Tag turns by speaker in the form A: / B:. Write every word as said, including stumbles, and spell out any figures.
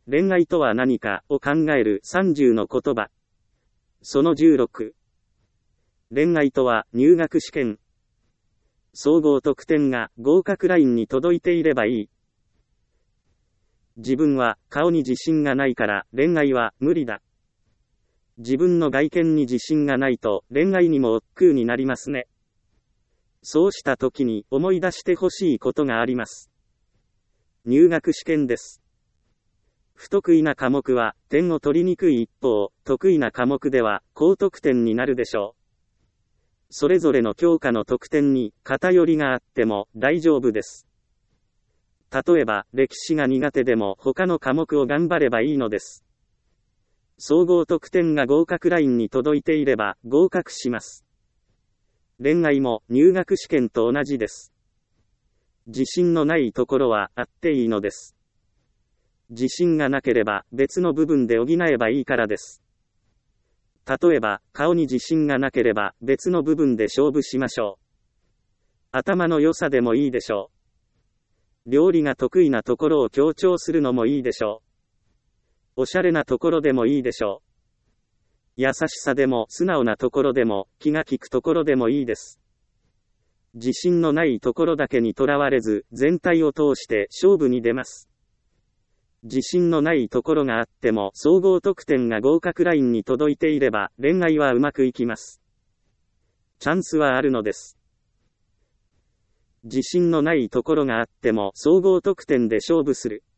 A: 恋愛とは何かを考えるさんじゅうの言葉。そのじゅうろく。恋愛とは入学試験。総合得点が合格ラインに届いていればいい。自分は顔に自信がないから恋愛は無理だ。自分の外見に自信がないと恋愛にも億劫になりますね。そうした時に思い出してほしいことがあります。入学試験です。不得意な科目は点を取りにくい一方、得意な科目では高得点になるでしょう。それぞれの教科の得点に偏りがあっても大丈夫です。例えば、歴史が苦手でも他の科目を頑張ればいいのです。総合得点が合格ラインに届いていれば合格します。恋愛も入学試験と同じです。自信のないところはあっていいのです。自信がなければ別の部分で補えばいいからです。例えば、顔に自信がなければ別の部分で勝負しましょう。頭の良さでもいいでしょう。料理が得意なところを強調するのもいいでしょう。おしゃれなところでもいいでしょう。優しさでも素直なところでも気が利くところでもいいです。自信のないところだけにとらわれず全体を通して勝負に出ます。自信のないところがあっても総合得点が合格ラインに届いていれば恋愛はうまくいきます。チャンスはあるのです。自信のないところがあっても総合得点で勝負する。